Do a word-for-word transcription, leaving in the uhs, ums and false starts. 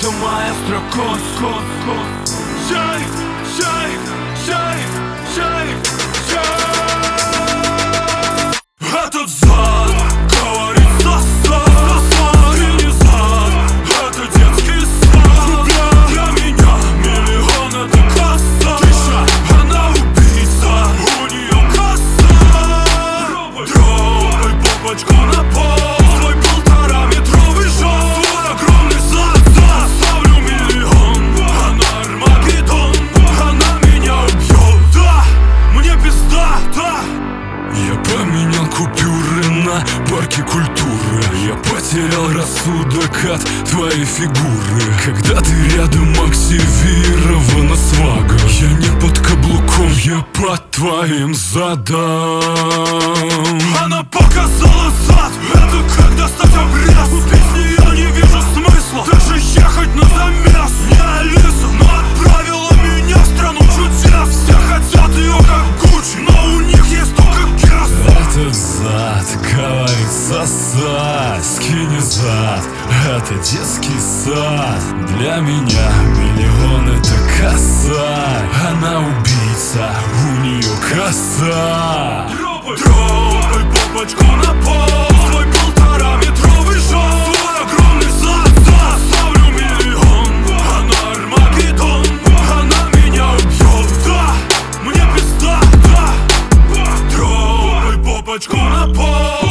это маэстро Кос, Кос, Кос. Шай, шай, шай, шай, шай. Этот зад говорит сосад, и не зад, это детский сад. Для меня миллион это касса. Она убийца, у нее касса. Дробай попочку на пол. Свой полтораметровый жёг, свой огромный зад, зад. Ставлю миллион, она Армагеддон. Она меня убьет, да, мне пизда, да. Я поменял купюры на парке культуры. Я потерял рассудок от твоей фигуры. Когда ты рядом, активирована свага. Я не под каблуком, я под твоим задом. Она показала зад, это как достать обрез. Без нее не вижу смысла даже ехать на замес. Не Алиса, но отправила меня в страну чудес. Все хотят ее как Гуччи, но у них есть только газ. Этот зад говорит сосать, скини зад, это детский сад. Для меня миллион это косарь. Она убийца, у нее коса. Дробай попочку на пол. Свой полтораметровый жёг, свой огромный зад, зад. Ставлю миллион, она Армагеддон. Она меня убьет, да, мне пизда, да. Дробай попочку на пол.